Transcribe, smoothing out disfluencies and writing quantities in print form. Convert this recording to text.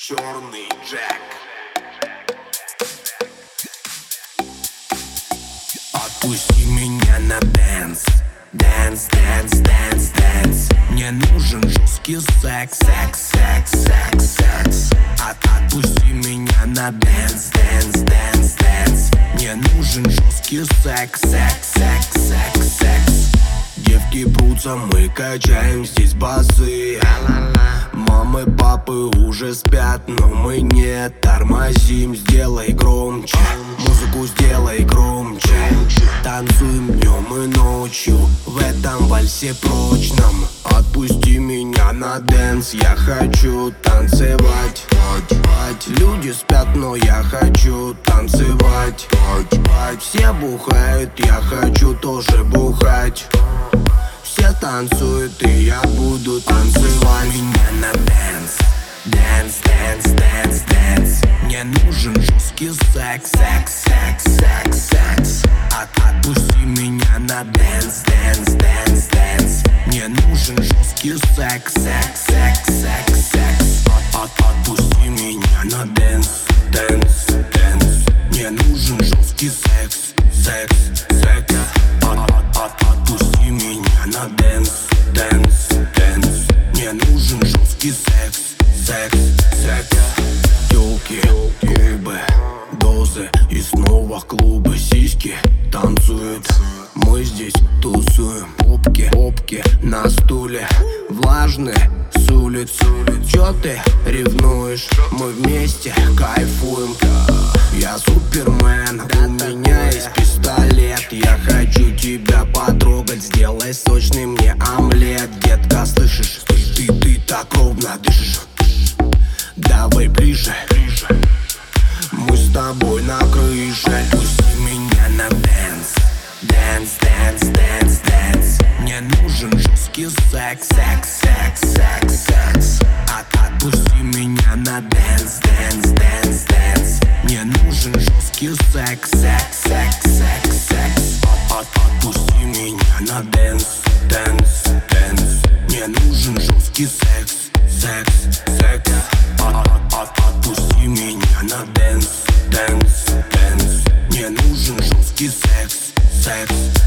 Черный Джек. Отпусти меня на дэнс. Дэнс, дэнс, дэнс, дэнс. Мне нужен жесткий секс, секс, секс, секс, секс. Отпусти меня на дэнс, дэнс, дэнс, дэнс. Мне нужен жесткий секс, секс, секс, секс, секс. Девки прутся, мы качаем здесь басы. Мамы, папы уже спят, но мы не тормозим. Сделай громче, музыку сделай громче. Танцуем днем и ночью в этом вальсе прочном. Отпусти меня на дэнс, я хочу танцевать. Люди спят, но я хочу танцевать. Все бухают, я хочу тоже бухать. Все танцуют, и я буду танцевать. Меня на дэнс. Дэнс, дэнс, дэнс, дэнс. Мне нужен жесткий секс, секс, секс, секс, секс. Отпусти меня на дэнс, дэнс, дэнс, дэнс. Мне нужен жесткий секс, секс, секс, секс, секс. Отпусти меня на дэнс, дэнс, дэнс. Мне нужен жесткий секс, секс, секс. Отпусти меня на дэнс, дэнс, дэнс. Мне нужен жесткий секс, секс, секс. Тёлки, губы, дозы и снова клубы. Сиськи танцуют, мы здесь тусуем. Попки, попки на стуле, влажные с улиц. Чё ты ревнуешь? Мы вместе кайфуем. Я супермен, у меня есть пистолет. Я хочу тебя потрогать, сделай сочный мне омлет. Детка, слышишь? Ты так ровно дышишь. Давай ближе, мы с тобой на крыше. Пусти меня на дэнс. Дэнс, дэнс, дэнс, дэнс. Мне нужен жесткий секс, секс, секс, секс, секс. Отпусти меня на дэнс, дэнс, дэнс, дэнс. Мне нужен жесткий секс, секс, секс, секс, секс. Отпусти меня на дэнс, дэнс, дэнс. Мне нужен жесткий секс, секс, секс. Отпусти меня на дэнс, дэнс, дэнс. Мне нужен жесткий секс, секс.